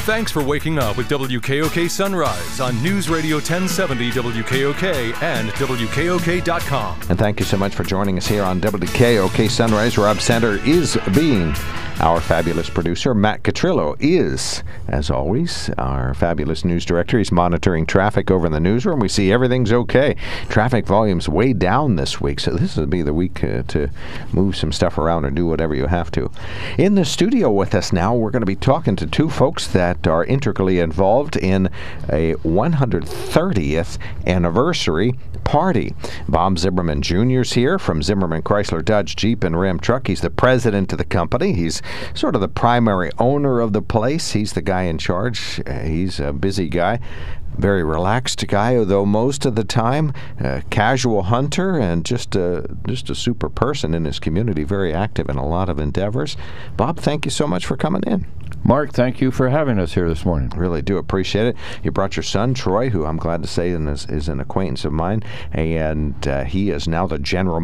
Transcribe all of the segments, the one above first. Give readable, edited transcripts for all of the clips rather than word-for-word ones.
Thanks for waking up with WKOK Sunrise on News Radio 1070 WKOK and WKOK.com. And thank you so much for joining us here on WKOK Sunrise. Rob Center is being our fabulous producer. Matt Catrillo is, as always, our fabulous news director. He's monitoring traffic over in the newsroom. We see everything's okay. Traffic volume's way down this week, so this will be the week to move some stuff around or do whatever you have to. In the studio with us now, we're going to be talking to two folks that are integrally involved in a 130th anniversary party. Bob Zimmerman Jr. is here from Zimmerman Chrysler Dodge Jeep and Ram Truck. He's the president of the company. He's sort of the primary owner of the place. He's the guy in charge. He's a busy guy. Very relaxed guy, although most of the time casual hunter and just a super person in his community, very active in a lot of endeavors. Bob, thank you so much for coming in. Mark, thank you for having us here this morning. Really do appreciate it. You brought your son, Troy, who I'm glad to say is an acquaintance of mine, and he is now the general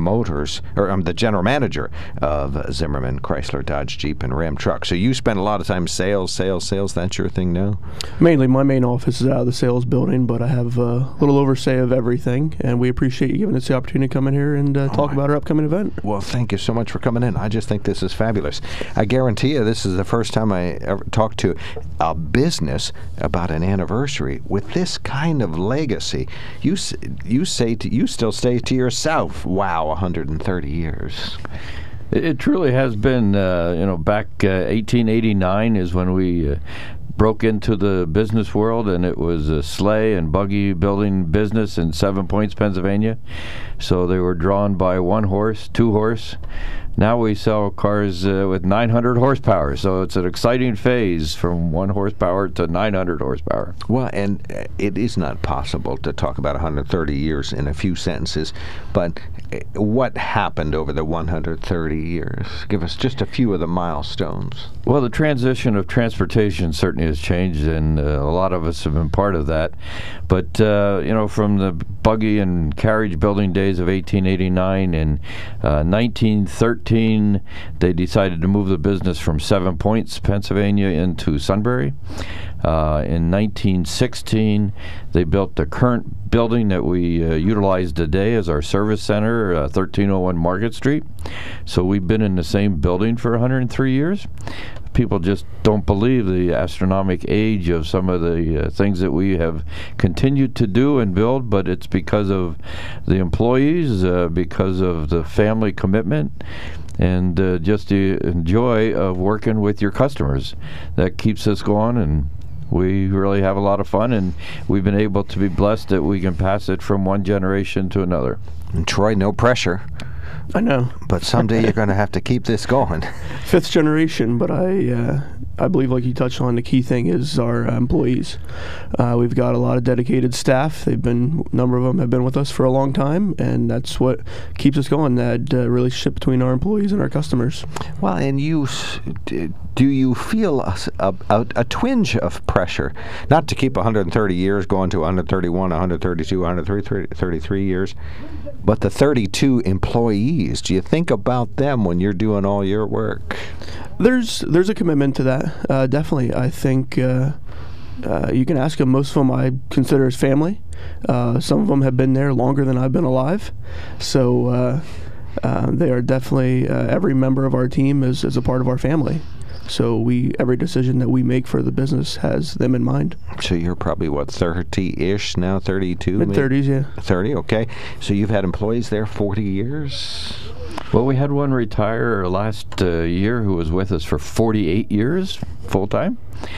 manager of Zimmerman Chrysler Dodge Jeep and Ram Truck. So you spend a lot of time sales, that's your thing now? Mainly, my main office is out of the sales building, but I have a little oversight of everything, and we appreciate you giving us the opportunity to come in here and talk about our upcoming event. Well, thank you so much for coming in. I just think this is fabulous. I guarantee you this is the first time I ever talked to a business about an anniversary with this kind of legacy. You still say to yourself, wow, 130 years. It truly has been, back 1889 is when we broke into the business world, and it was a sleigh and buggy building business in 7 Points, Pennsylvania. So they were drawn by 1 horse, 2 horse. Now we sell cars with 900 horsepower, so it's an exciting phase from 1 horsepower to 900 horsepower. Well, and it is not possible to talk about 130 years in a few sentences, but what happened over the 130 years? Give us just a few of the milestones. Well, the transition of transportation certainly has changed, and a lot of us have been part of that. But, from the buggy and carriage building days of 1889 and 1913, they decided to move the business from 7 Points, Pennsylvania, into Sunbury. In 1916, they built the current building that we utilize today as our service center, 1301 Market Street. So we've been in the same building for 103 years. People just don't believe the astronomical age of some of the things that we have continued to do and build, but it's because of the employees, because of the family commitment, and just the joy of working with your customers. That keeps us going, and we really have a lot of fun, and we've been able to be blessed that we can pass it from one generation to another. And Troy, no pressure. I know. But someday you're going to have to keep this going. 5th generation, but I believe, like you touched on, the key thing is our employees. We've got a lot of dedicated staff. A number of them have been with us for a long time, and that's what keeps us going, that relationship between our employees and our customers. Well, and do you feel a twinge of pressure, not to keep 130 years going to 131, 132, 133 years, but the 32 employees? Do you think about them when you're doing all your work? There's a commitment to that, definitely. I think you can ask them. Most of them I consider as family. Some of them have been there longer than I've been alive. So they are definitely, every member of our team is a part of our family. So every decision that we make for the business has them in mind. So you're probably, 30-ish now, 32? Mid-30s, yeah. 30, okay. So you've had employees there 40 years? Well, we had one retire last year who was with us for 48 years, full-time.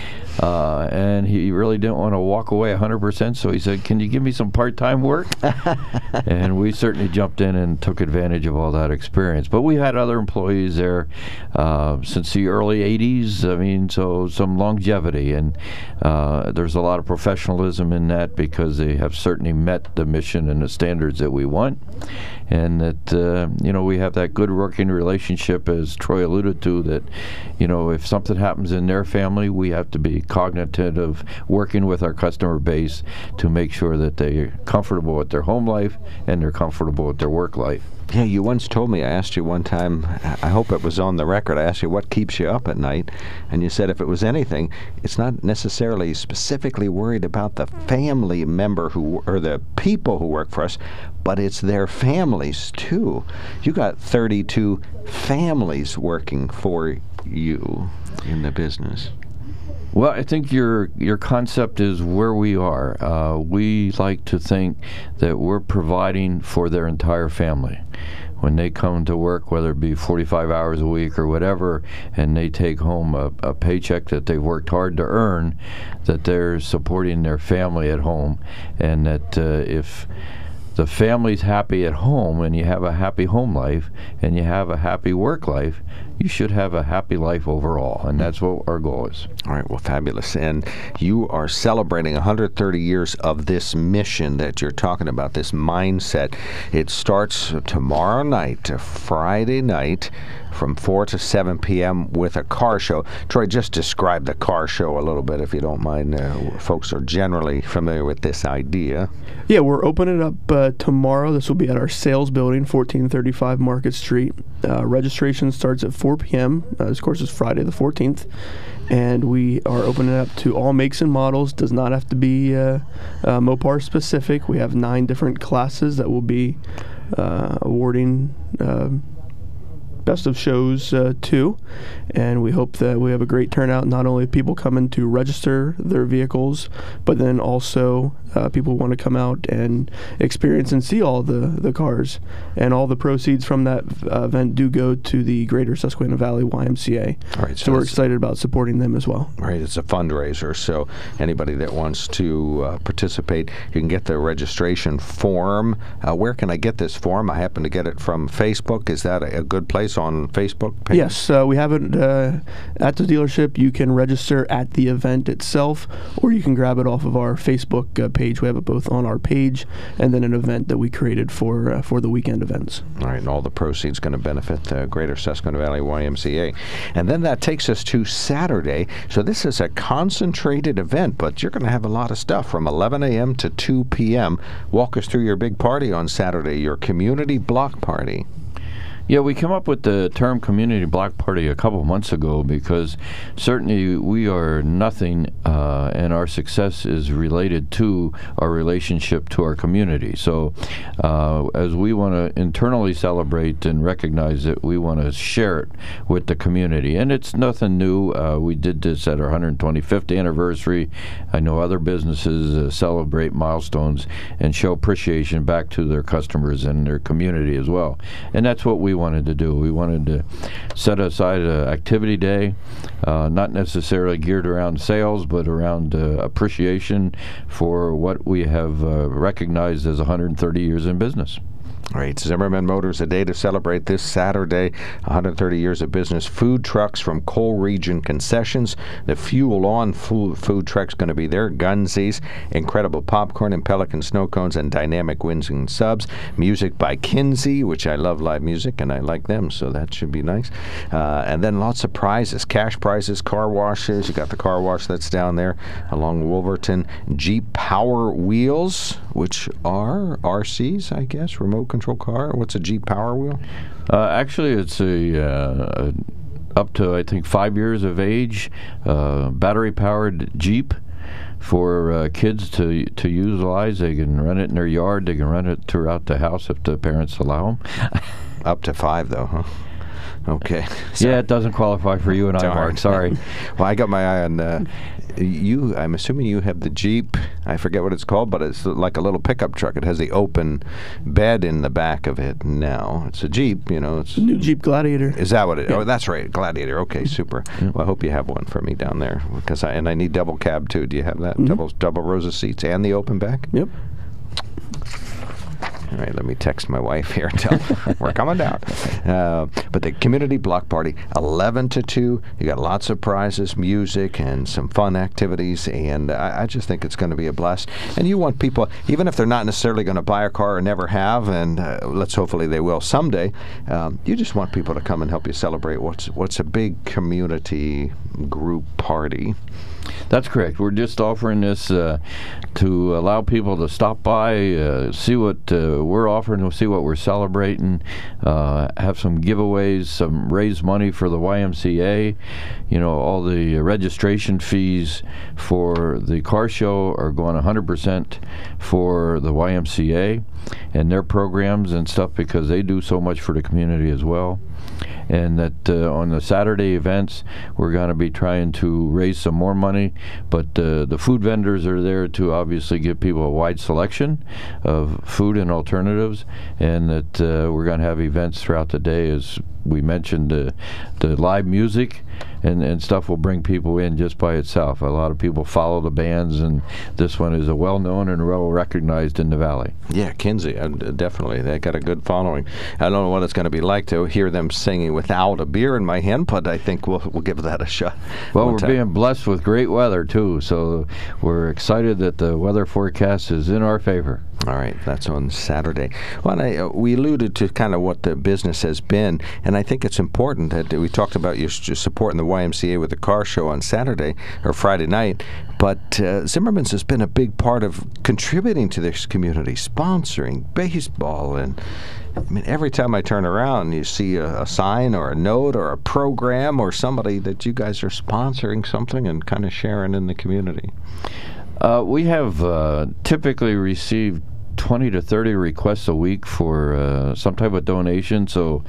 And he really didn't want to walk away 100%, so he said, can you give me some part-time work? And we certainly jumped in and took advantage of all that experience. But we had other employees there since the early 80s, so some longevity. And there's a lot of professionalism in that because they have certainly met the mission and the standards that we want. And that, we have that good working relationship, as Troy alluded to, that, if something happens in their family, we have to be cognizant of working with our customer base to make sure that they're comfortable with their home life and they're comfortable with their work life. Yeah, you once told me, I asked you one time, I hope it was on the record, I asked you what keeps you up at night, and you said if it was anything, it's not necessarily specifically worried about the family member or the people who work for us, but it's their families too. You got 32 families working for you in the business. Well, I think your concept is where we are. We like to think that we're providing for their entire family. When they come to work, whether it be 45 hours a week or whatever, and they take home a paycheck that they've worked hard to earn, that they're supporting their family at home, and that if the family's happy at home and you have a happy home life and you have a happy work life, you should have a happy life overall, and that's what our goal is. All right, well, fabulous. And you are celebrating 130 years of this mission that you're talking about, this mindset. It starts tomorrow night, Friday night, from 4 to 7 p.m. with a car show. Troy, just describe the car show a little bit, if you don't mind. Folks are generally familiar with this idea. Yeah, we're opening it up tomorrow. This will be at our sales building, 1435 Market Street. Registration starts at 4 p.m. This course is Friday the 14th. And we are opening it up to all makes and models. Does not have to be Mopar specific. We have 9 different classes that will be awarding best of shows too, and we hope that we have a great turnout. Not only people coming to register their vehicles, but then also people want to come out and experience and see all the cars. And all the proceeds from that event do go to the Greater Susquehanna Valley YMCA. All right, so we're excited about supporting them as well. Right, it's a fundraiser, so anybody that wants to participate, you can get the registration form. Where can I get this form? I happen to get it from Facebook. Is that a good place on Facebook page? Yes, we have it at the dealership. You can register at the event itself, or you can grab it off of our Facebook page. We have it both on our page and then an event that we created for the weekend events. All right, and all the proceeds going to benefit the Greater Susquehanna Valley YMCA. And then that takes us to Saturday. So this is a concentrated event, but you're going to have a lot of stuff from 11 a.m. to 2 p.m. Walk us through your big party on Saturday, your community block party. Yeah, we came up with the term community block party a couple of months ago because certainly we are nothing and our success is related to our relationship to our community. So as we want to internally celebrate and recognize it, we want to share it with the community. And it's nothing new. We did this at our 125th anniversary. I know other businesses celebrate milestones and show appreciation back to their customers and their community as well. And that's what we wanted to do. We wanted to set aside an activity day, not necessarily geared around sales, but around appreciation for what we have recognized as 130 years in business. All right, Zimmerman Motors, a day to celebrate this Saturday, 130 years of business. Food trucks from Coal Region Concessions. The Fuel On food truck's going to be there. Gunsies, incredible popcorn and Pelican snow cones, and dynamic wings and subs. Music by Kinsey, which I love live music, and I like them, so that should be nice. And then lots of prizes, cash prizes, car washes. You got the car wash that's down there along Wolverton. Jeep Power Wheels, which are RCs, I guess, remote control car. What's a Jeep Power Wheel? Actually, it's a up to, I think, 5 years of age, battery-powered Jeep for kids to utilize. They can run it in their yard. They can run it throughout the house if the parents allow them. Up to 5, though, huh? Okay. Yeah, it doesn't qualify for you and I, Mark. Sorry. Well, I got my eye on you. I'm assuming you have the Jeep. I forget what it's called, but it's like a little pickup truck. It has the open bed in the back of it now. It's a Jeep, you know. It's the new Jeep Gladiator. Is that what it is? Yeah. Oh, that's right. Gladiator. Okay, super. Well, I hope you have one for me down there, because I need double cab, too. Do you have that? Mm-hmm. Double rows of seats and the open back? Yep. All right, let me text my wife here and tell her we're coming down. But the community block party, 11 to 2. You got lots of prizes, music, and some fun activities, and I just think it's going to be a blast. And you want people, even if they're not necessarily going to buy a car or never have, and let's hopefully they will someday, you just want people to come and help you celebrate what's a big community group party. That's correct. We're just offering this to allow people to stop by, see what we're offering, see what we're celebrating, have some giveaways, some raise money for the YMCA. You know, all the registration fees for the car show are going 100% for the YMCA and their programs and stuff, because they do so much for the community as well. And that on the Saturday events, we're going to be trying to raise some more money, but the food vendors are there to obviously give people a wide selection of food and alternatives, and that we're going to have events throughout the day. As we mentioned, the live music and stuff will bring people in just by itself. A lot of people follow the bands, and this one is a well-known and well-recognized in the Valley. Yeah, Kinsey, definitely. They got a good following. I don't know what it's going to be like to hear them singing without a beer in my hand, but I think we'll give that a shot. Well, we're being blessed with great weather, too, so we're excited that the weather forecast is in our favor. All right, that's on Saturday. Well, we alluded to kind of what the business has been, and I think it's important that we talked about you supporting the YMCA with the car show on Saturday or Friday night, but Zimmerman's has been a big part of contributing to this community, sponsoring baseball, and I mean, every time I turn around, you see a sign or a note or a program or somebody that you guys are sponsoring something and kind of sharing in the community. We have typically received 20 to 30 requests a week for some type of donation. So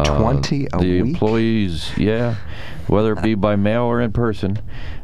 20 a the week? Employees, yeah, whether it be by mail or in person.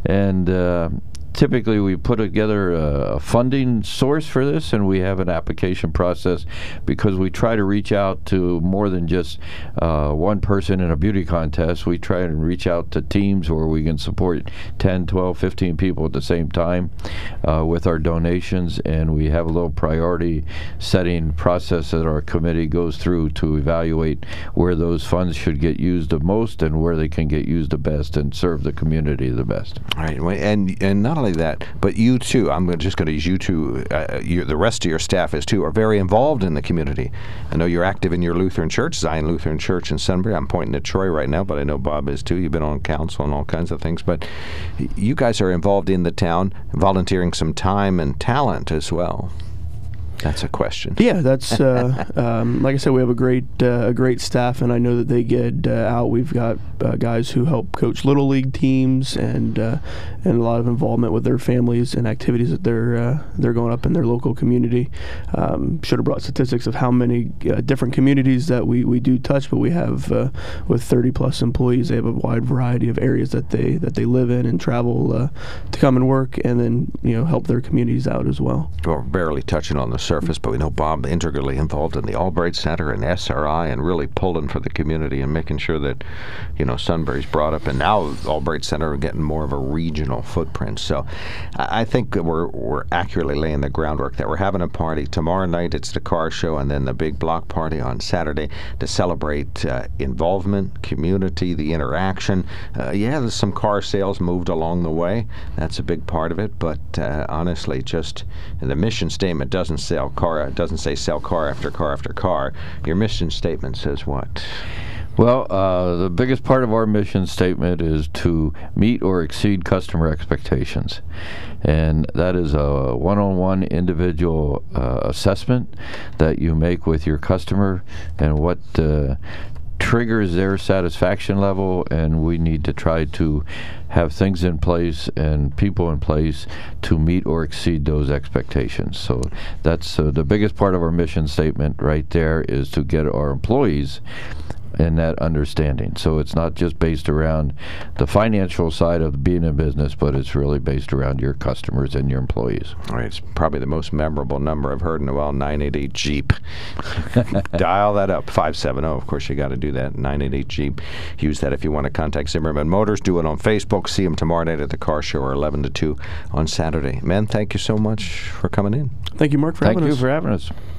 And typically we put together a funding source for this, and we have an application process, because we try to reach out to more than just one person in a beauty contest. We try to reach out to teams where we can support 10, 12, 15 people at the same time with our donations, and we have a little priority setting process that our committee goes through to evaluate where those funds should get used the most and where they can get used the best and serve the community the best. All right, and not only that, but you too, I'm just going to use you two, the rest of your staff is too, are very involved in the community. I know you're active in your Lutheran Church, Zion Lutheran Church in Sunbury. I'm pointing at Troy right now, but I know Bob is too. You've been on council and all kinds of things, but you guys are involved in the town, volunteering some time and talent as well. That's a question. Yeah, that's like I said, we have a great staff, and I know that they get out. We've got guys who help coach little league teams, and a lot of involvement with their families and activities that they're going up in their local community. Should have brought statistics of how many different communities that we do touch, but we have with 30 plus employees, they have a wide variety of areas that they live in and travel to come and work, and then help their communities out as well. We're barely touching on the surface, but we know Bob integrally involved in the Albright Center and SRI, and really pulling for the community and making sure that Sunbury's brought up, and now Albright Center are getting more of a regional footprint. So I think that we're accurately laying the groundwork that we're having a party tomorrow night. It's the car show, and then the big block party on Saturday to celebrate involvement, community, the interaction. There's some car sales moved along the way. That's a big part of it, but honestly, just the mission statement doesn't say sell car after car after car. Your mission statement says what? Well, the biggest part of our mission statement is to meet or exceed customer expectations. And that is a one-on-one individual assessment that you make with your customer and what triggers their satisfaction level, and we need to try to have things in place and people in place to meet or exceed those expectations. So that's the biggest part of our mission statement right there, is to get our employees in that understanding. So it's not just based around the financial side of being in business, but it's really based around your customers and your employees. All right, it's probably the most memorable number I've heard in a while, 988 Jeep. Dial that up, 570. Of course, you got to do that, 988 Jeep. Use that if you want to contact Zimmerman Motors. Do it on Facebook. See them tomorrow night at the car show, or 11 to 2 on Saturday. Men, thank you so much for coming in. Thank you, Mark, for having us. Thank you for having us.